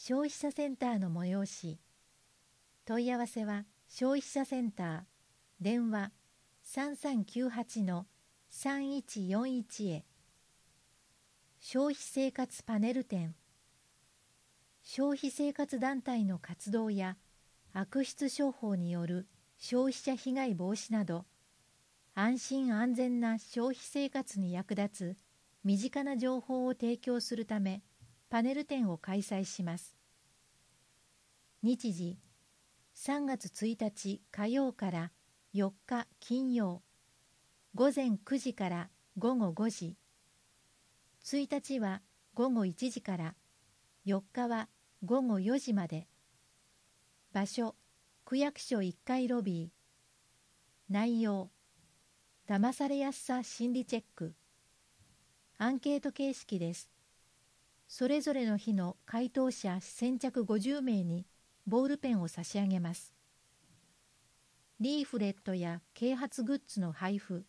消費者センターの催し。問い合わせは消費者センター、電話3398-3141へ。消費生活パネル展。消費生活団体の活動や悪質商法による消費者被害防止など、安心安全な消費生活に役立つ身近な情報を提供するため、パネル展を開催します。日時、3月1日火曜から4日金曜、午前9時から午後5時。1日は午後1時から、4日は午後4時まで。場所、区役所1階ロビー。内容、騙されやすさ心理チェック。アンケート形式です。それぞれの日の回答者先着50名にボールペンを差し上げます。リーフレットや啓発グッズの配布。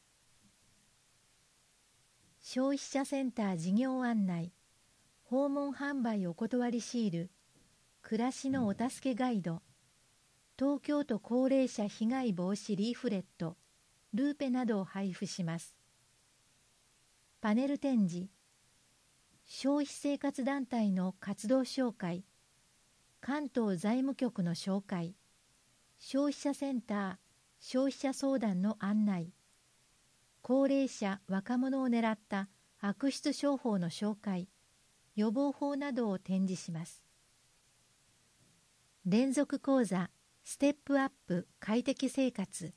消費者センター事業案内、訪問販売お断りシール、暮らしのお助けガイド、東京都高齢者被害防止リーフレット、ルーペなどを配布します。パネル展示、消費生活団体の活動紹介、関東財務局の紹介、消費者センター、消費者相談の案内、高齢者・若者を狙った悪質商法の紹介、予防法などを展示します。連続講座、ステップアップ快適生活。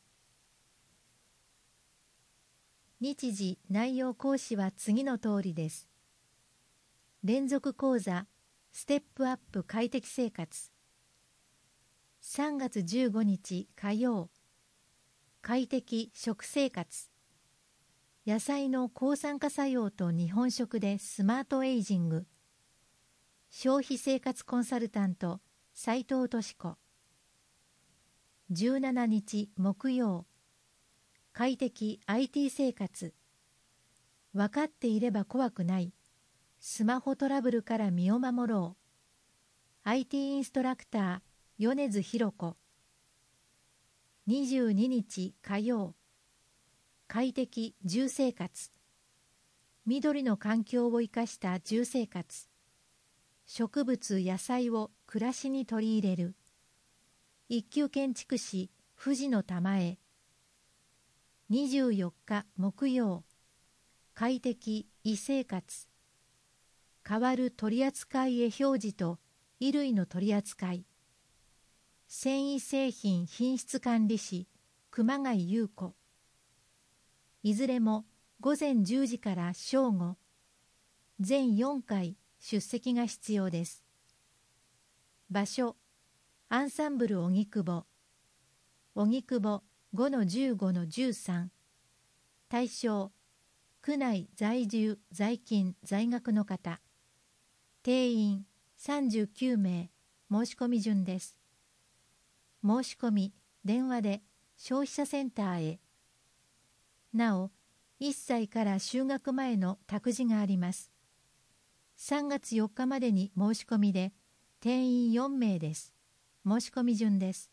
日時、内容講師は次の通りです。連続講座、ステップアップ快適生活。3月15日火曜、快適食生活。野菜の抗酸化作用と日本食でスマートエイジング。消費生活コンサルタント、斉藤俊子。17日木曜、快適 IT 生活。分かっていれば怖くない。スマホトラブルから身を守ろう。IT インストラクター、米津弘子。22日火曜、快適住生活。緑の環境を生かした住生活。植物・野菜を暮らしに取り入れる。一級建築士、藤野玉江。24日木曜、快適衣生活。変わる取扱絵表示と衣類の取り扱い。繊維製品品質管理士、熊谷優子。いずれも午前10時から正午。全4回出席が必要です。場所、アンサンブル荻窪。荻窪 5-15-13。対象、区内在住在勤在学の方。定員39名。申し込み順です。申し込み、電話で消費者センターへ。なお、1歳から就学前の託児があります。3月4日までに申し込みで、定員4名です。申し込み順です。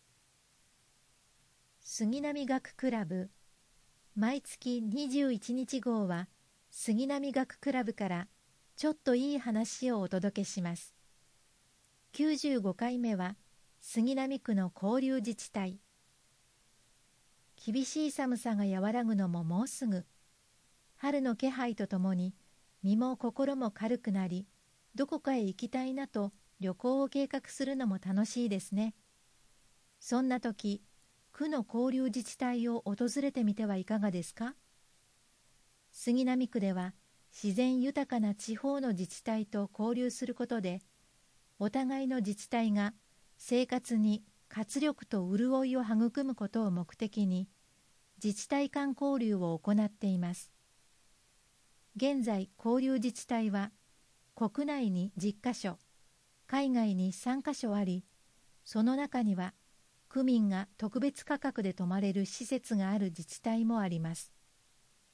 杉並学クラブ。毎月21日号は、杉並学クラブからちょっといい話をお届けします。95回目は、杉並区の交流自治体。厳しい寒さが和らぐのももうすぐ。春の気配とともに身も心も軽くなり、どこかへ行きたいなと旅行を計画するのも楽しいですね。そんな時、区の交流自治体を訪れてみてはいかがですか？杉並区では自然豊かな地方の自治体と交流することで、お互いの自治体が生活に活力と潤いを育むことを目的に、自治体間交流を行っています。現在、交流自治体は国内に10カ所、海外に3カ所あり、その中には区民が特別価格で泊まれる施設がある自治体もあります。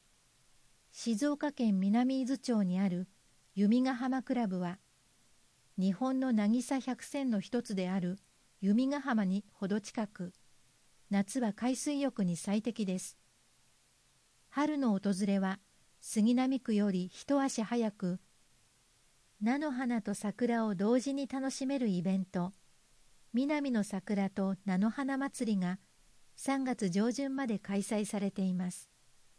静岡県南伊豆町にある弓ヶ浜クラブは、 日本の渚百選の一つである弓ヶ浜にほど近く、夏は海水浴に最適です。春の訪れは杉並区より一足早く、菜の花と桜を同時に楽しめるイベント、南の桜と菜の花祭りが3月上旬まで開催されています。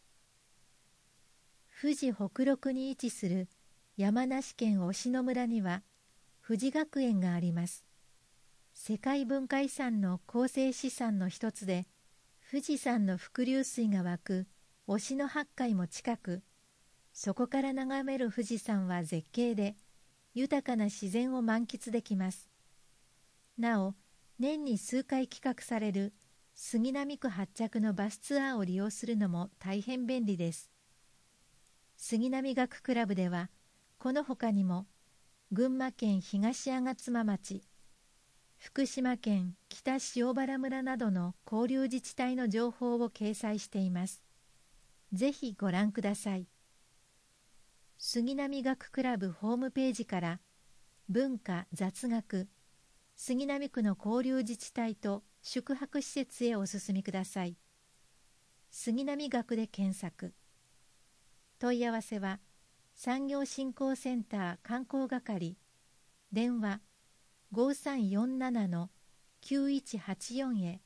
富士北麓に位置する山梨県忍野村には富士学園があります。世界文化遺産の構成資産の一つで、富士山の伏流水が湧く忍野八海も近く、そこから眺める富士山は絶景で、豊かな自然を満喫できます。なお、年に数回企画される杉並区発着のバスツアーを利用するのも大変便利です。杉並学クラブでは、この他にも、群馬県東吾妻町、福島県北塩原村などの交流自治体の情報を掲載しています。ぜひご覧ください。杉並学クラブホームページから文化・雑学、杉並区の交流自治体と宿泊施設へお進みください。杉並学で検索。問い合わせは産業振興センター観光係、電話 5347-9184 へ。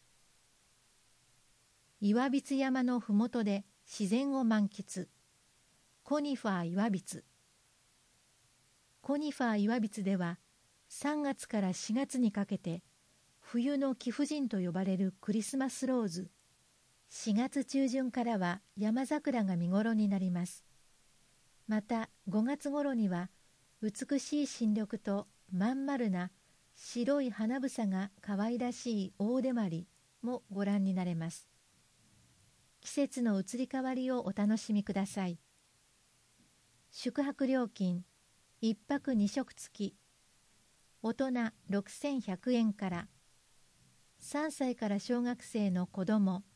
岩櫃山のふもとで自然を満喫。コニファー岩櫃。コニファー岩櫃では3月から4月にかけて冬の貴婦人と呼ばれるクリスマスローズ、4月中旬からは山桜が見頃になります。また5月頃には美しい新緑とまん丸な白い花房が可愛らしい大手まりもご覧になれます。季節の移り変わりをお楽しみください。宿泊料金1泊2食付き、大人6100円から、3歳から小学生の子ども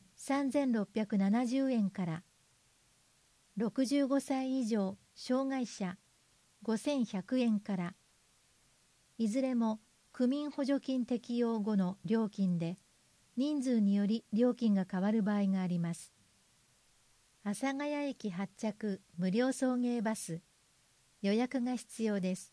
3670円から、65歳以上障害者5100円から、いずれも区民補助金適用後の料金で、人数により料金が変わる場合があります。阿佐ヶ谷駅発着無料送迎バス、予約が必要です。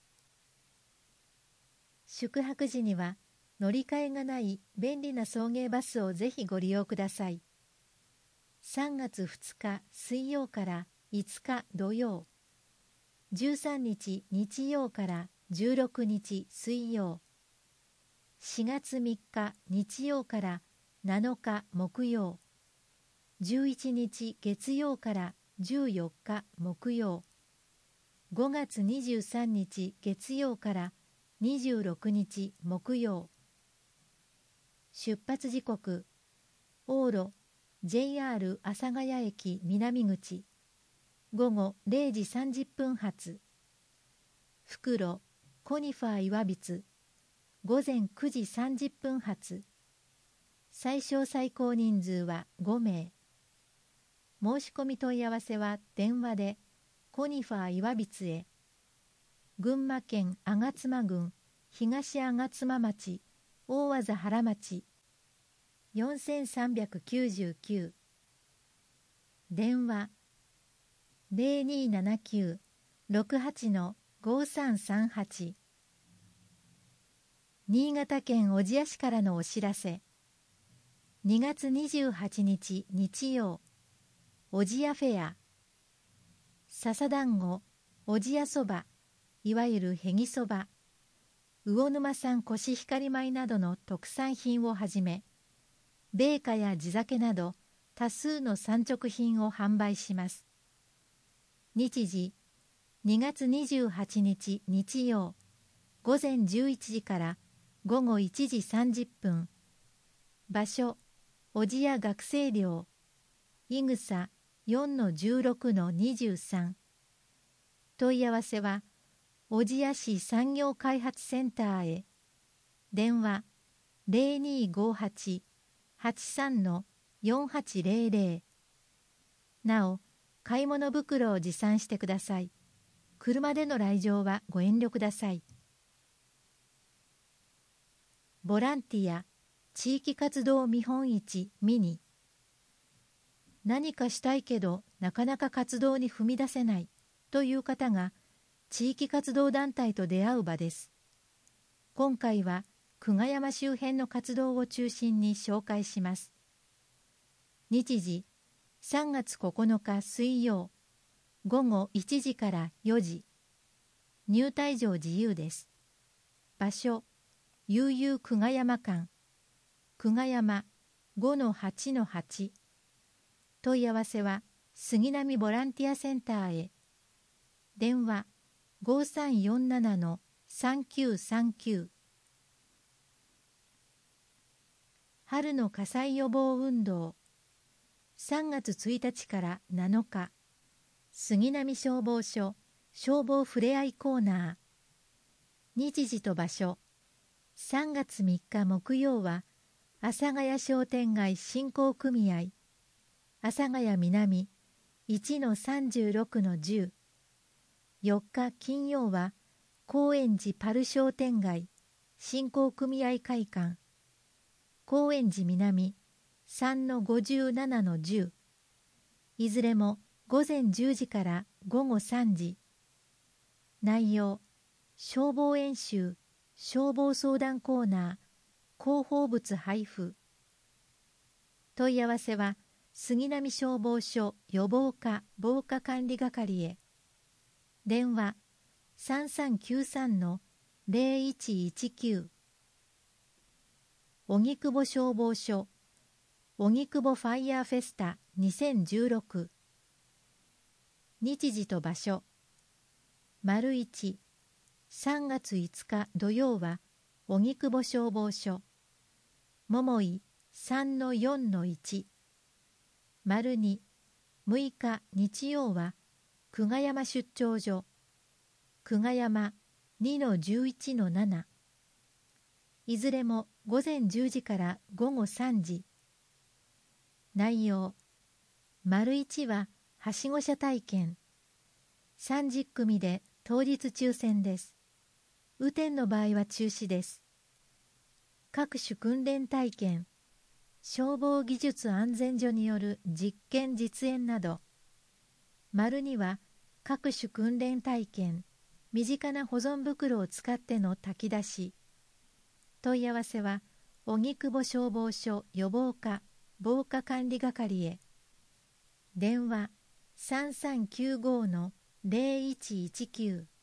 宿泊時には乗り換えがない便利な送迎バスをぜひご利用ください。3月2日水曜から5日土曜、13日日曜から16日水曜、4月3日日曜から7日木曜、11日月曜から14日木曜、5月23日月曜から26日木曜。出発時刻、往路 JR 阿佐ヶ谷駅南口、午後0時30分発。復路コニファー岩櫃、午前9時30分発。最小最高人数は5名。申し込み問い合わせは電話でコニファー岩櫃へ。群馬県吾妻郡東吾妻町大字原町4399、電話 0279-68-5338。新潟県小千谷市からのお知らせ。2月28日日曜、小千谷フェア、笹団子、小千谷そば、いわゆるへぎそば、魚沼産コシヒカリ米などの特産品をはじめ、米菓や地酒など多数の産直品を販売します。日時、2月28日日曜、午前11時から午後1時30分。場所、小千谷学生寮、いぐさ 4-16-23。問い合わせは、小千谷市産業開発センターへ。電話 0258-83-4800。なお、買い物袋を持参してください。車での来場はご遠慮ください。 ボランティア地域活動見本市ミニ。何かしたいけどなかなか活動に踏み出せないという方が地域活動団体と出会う場です。今回は久我山周辺の活動を中心に紹介します。日時3月9日水曜午後1時から4時。入退場自由です。場所悠々久我山間久我山 5-8-8。問い合わせは杉並ボランティアセンターへ。電話5347-3939。春の火災予防運動3月1日から7日。杉並消防署消防ふれあいコーナー。日時と場所3月3日木曜は阿佐ヶ谷商店街振興組合阿佐ヶ谷南 1-36-10。4日金曜は高円寺パル商店街振興組合会館高円寺南 3-57-10。いずれも午前10時から午後3時。内容消防演習消防相談コーナー広報物配布。問い合わせは杉並消防署予防課防火管理係へ。電話3393-0119。荻窪消防署荻窪ファイヤーフェスタ2016。日時と場所丸1 3月5日土曜は荻窪消防署桃井 3-4-1。丸2 6日日曜は久我山出張所久我山 2-11-7。いずれも午前10時から午後3時。内容丸1ははしご車体験30組で当日抽選です。雨天の場合は中止です。各種訓練体験消防技術安全所による実験実演など。丸2は各種訓練体験身近な保存袋を使っての炊き出し。問い合わせは荻窪消防署予防課防火管理係へ。電話3395-0119。